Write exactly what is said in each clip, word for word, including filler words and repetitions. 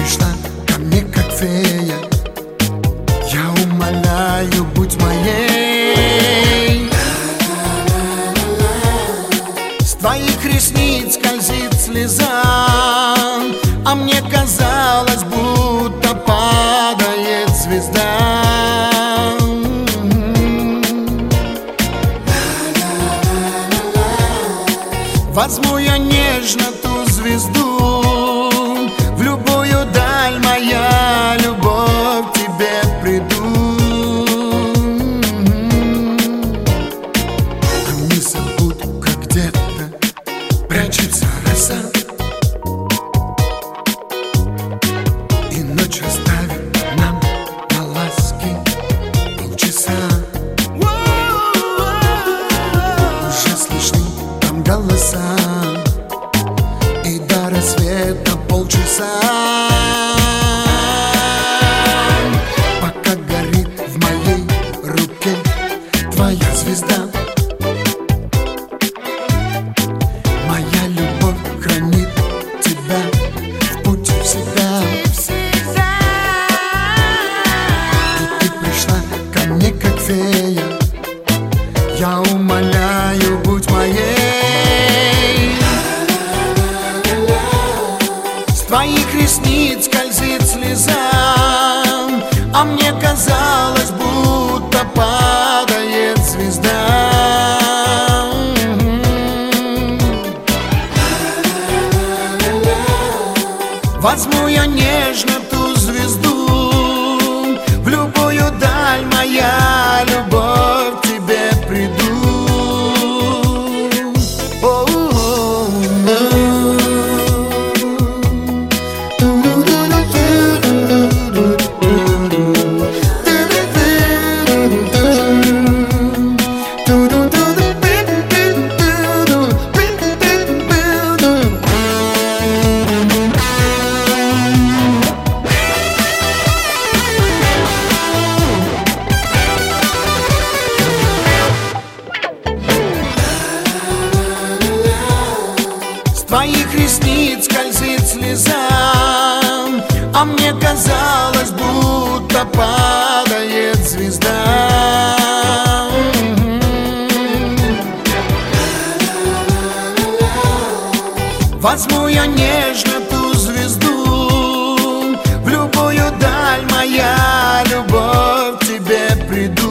пришла ко мне как фея. Я умоляю, будь моей. С твоих ресниц скользит слеза, а мне казалось, будто падает звезда. Возьму я нежно ту звезду, в любую даль моя любовь к тебе приду. А незабудка где-то прячется роса, и ночь оставит нам на ласки полчаса. Уже слышны там голоса, и до рассвета полчаса. Пока горит в моей руке твоя звезда, моя любовь хранит тебя в пути всегда. И ты пришла ко мне как фея. Я умоляю, будь моей. С твоих ресниц скользит слеза, а мне казалось, будто падает звезда. Возьму я нежно ту звезду, в любую даль моя любовь к тебе приду. С твоих ресниц скользит слеза, а мне казалось, будто падает звезда. Возьму я нежно ту звезду, в любую даль моя любовь к тебе приду.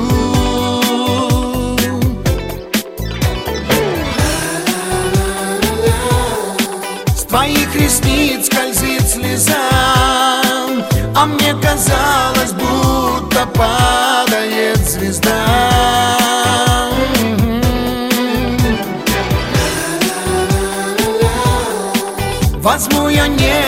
С твоих ресниц скользит слеза, а мне казалось, будто падает звезда. Возьму я не